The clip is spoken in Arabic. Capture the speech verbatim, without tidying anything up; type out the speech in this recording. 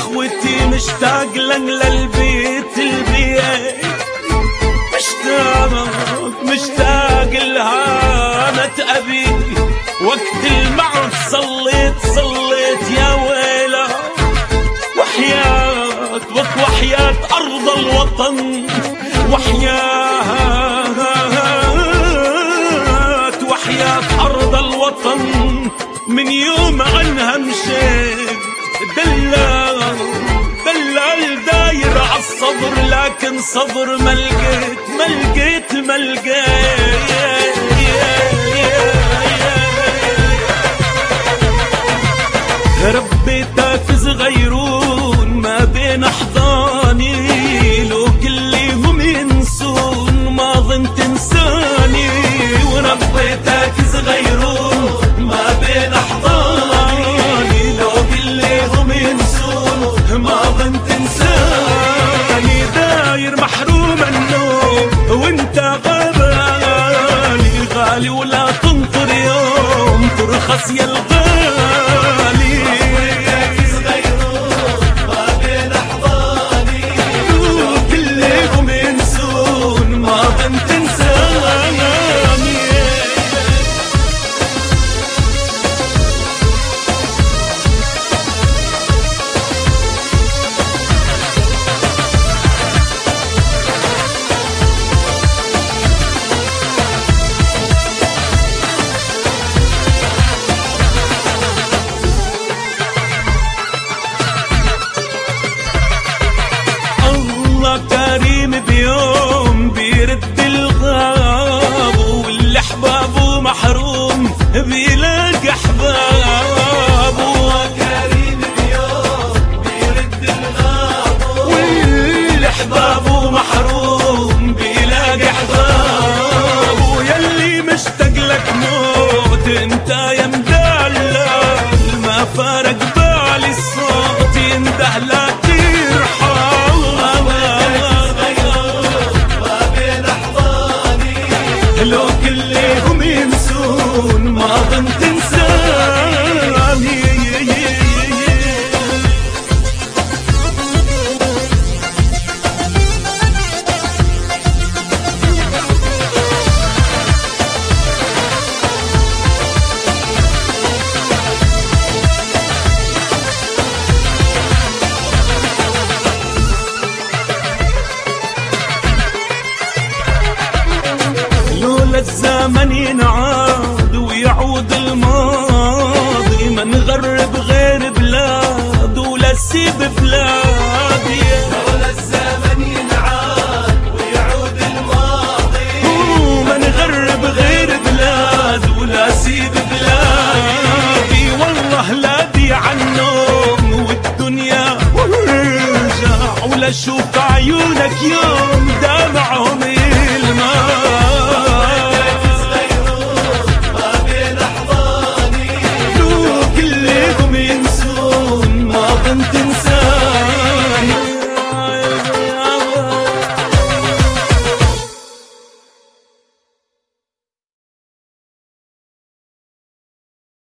اخوتي مشتاق لن للبيت البيت، مشتاق مشتاق لهامة أبي، وقت المعرض صليت صليت يا ويله، وحياة وحياة أرض الوطن، وحياة وحياة أرض الوطن، من يوم عنها مشيت دلال دلال داير عالصبر، لكن صبر ما لقيت ما لقيت ما لقيت. ربيتك صغيرون ما بين احضاني، لو كلهم ينسون ما ظن تنساني، وربيتك صغيرون ما بين احضاني، لو كلهم ينسون ما ظن تنساني، داير محروم النوم وانت غالي غالي، ولا تنطر يوم ترخص يا الغالي. كريم بيوم بيرد الغاب، واللي احبابه محروم بيلاقي احبابه، كريم بيوم بيرد الغاب، واللي احبابه محروم بيلاقي احبابه، يلي مشتاق لك موت انت يا مدلل، ما فارق بالي الصوت ينده لا ترحم، لو كلهم ينسون ما ظن تنساني. الزمن ينعاد ويعود الماضي، ما نغرب غير بلاد ولا سيب بلادي، لولا الزمن ينعاد ويعود الماضي، وما نغرب غير بلاد ولا سيب بلادي، والله لا بيع النوم والدنيا وارجع، ولا شوف عيونك يوم دامع